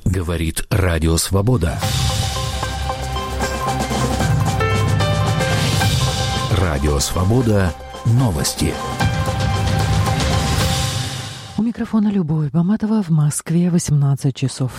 Говорит Радио Свобода. Радио Свобода. Новости. У микрофона Любовь Баматова. В Москве 18 часов.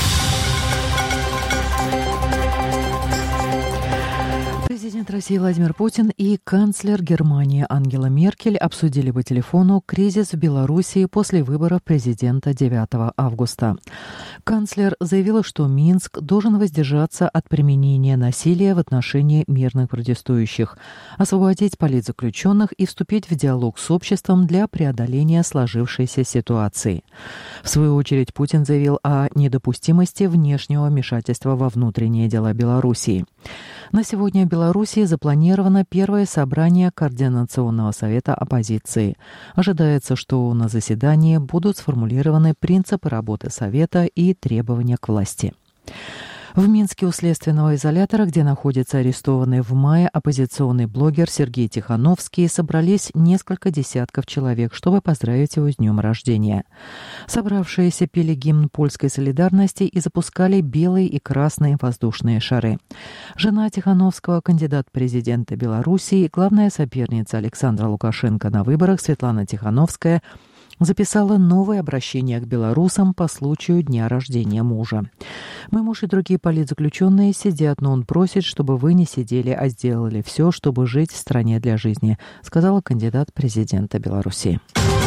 Президент России Владимир Путин и канцлер Германии Ангела Меркель обсудили по телефону кризис в Белоруссии после выборов президента 9 августа. Канцлер заявила, что Минск должен воздержаться от применения насилия в отношении мирных протестующих, освободить политзаключенных и вступить в диалог с обществом для преодоления сложившейся ситуации. В свою очередь Путин заявил о недопустимости внешнего вмешательства во внутренние дела Белоруссии. На сегодня в Белоруссии запланировано первое собрание Координационного совета оппозиции. Ожидается, что на заседании будут сформулированы принципы работы совета и требования к власти. В Минске у следственного изолятора, где находится арестованный в мае оппозиционный блогер Сергей Тихановский, собрались несколько десятков человек, чтобы поздравить его с днем рождения. Собравшиеся пели гимн польской солидарности и запускали белые и красные воздушные шары. Жена Тихановского, кандидат в президенты Белоруссии, главная соперница Александра Лукашенко на выборах Светлана Тихановская, записала новое обращение к белорусам по случаю дня рождения мужа. «Мой муж и другие политзаключенные сидят, но он просит, чтобы вы не сидели, а сделали все, чтобы жить в стране для жизни», сказала кандидат в президента Беларуси.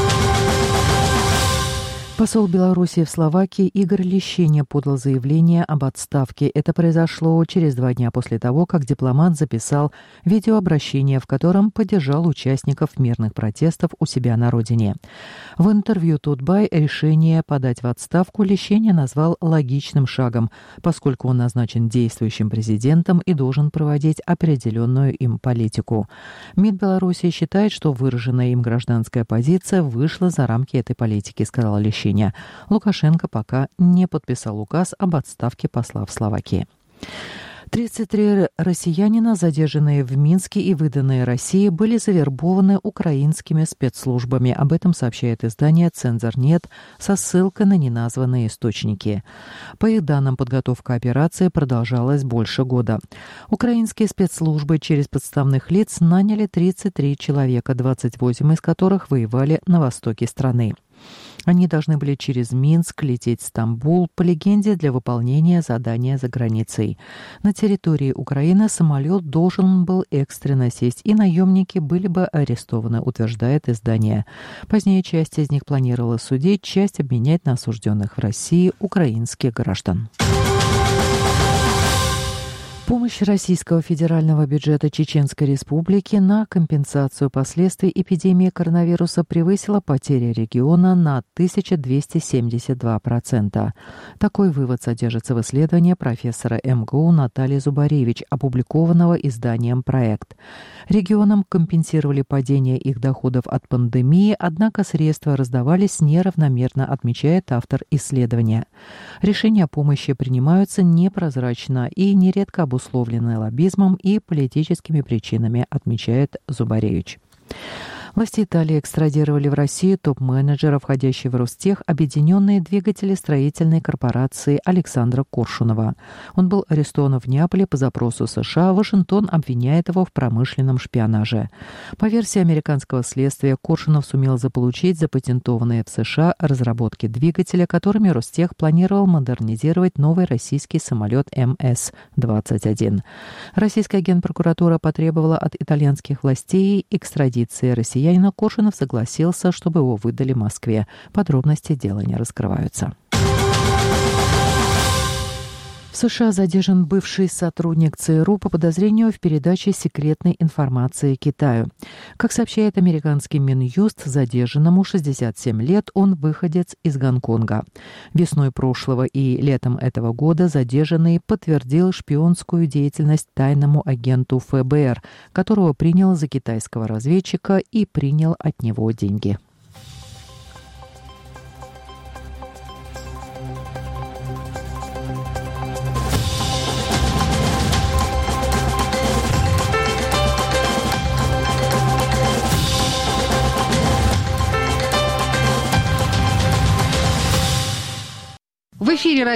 Посол Беларуси в Словакии Игорь Лещеня подал заявление об отставке. Это произошло через 2 дня после того, как дипломат записал видеообращение, в котором поддержал участников мирных протестов у себя на родине. В интервью Тутбай решение подать в отставку Лещеня назвал логичным шагом, поскольку он назначен действующим президентом и должен проводить определенную им политику. МИД Беларуси считает, что выраженная им гражданская позиция вышла за рамки этой политики, сказал Лещеня. Лукашенко пока не подписал указ об отставке посла в Словакии. 33 россиянина, задержанные в Минске и выданные России, были завербованы украинскими спецслужбами. Об этом сообщает издание «Цензор.нет» со ссылкой на неназванные источники. По их данным, подготовка операции продолжалась больше года. Украинские спецслужбы через подставных лиц наняли 33 человека, 28 из которых воевали на востоке страны. Они должны были через Минск лететь в Стамбул, по легенде, для выполнения задания за границей. На территории Украины самолет должен был экстренно сесть, и наемники были бы арестованы, утверждает издание. Позднее часть из них планировала судить, часть обменять на осужденных в России украинских граждан. Помощь Российского федерального бюджета Чеченской Республики на компенсацию последствий эпидемии коронавируса превысила потери региона на 1272%. Такой вывод содержится в исследовании профессора МГУ Натальи Зубаревич, опубликованного изданием «Проект». Регионам компенсировали падение их доходов от пандемии, однако средства раздавались неравномерно, отмечает автор исследования. Решения о помощи принимаются непрозрачно и нередко обусловлены лоббизмом и политическими причинами, отмечает Зубаревич. Власти Италии экстрадировали в Россию топ-менеджера, входящего в Ростех, объединенные двигатели строительной корпорации Александра Коршунова. Он был арестован в Неаполе по запросу США. Вашингтон обвиняет его в промышленном шпионаже. По версии американского следствия, Коршунов сумел заполучить запатентованные в США разработки двигателя, которыми Ростех планировал модернизировать новый российский самолет МС-21. Российская генпрокуратура потребовала от итальянских властей экстрадиции россиян. Коршунов согласился, чтобы его выдали Москве. Подробности дела не раскрываются. В США задержан бывший сотрудник ЦРУ по подозрению в передаче секретной информации Китаю. Как сообщает американский Минюст, задержанному 67 лет, он выходец из Гонконга. Весной прошлого и летом этого года задержанный подтвердил шпионскую деятельность тайному агенту ФБР, которого принял за китайского разведчика и принял от него деньги. В эфире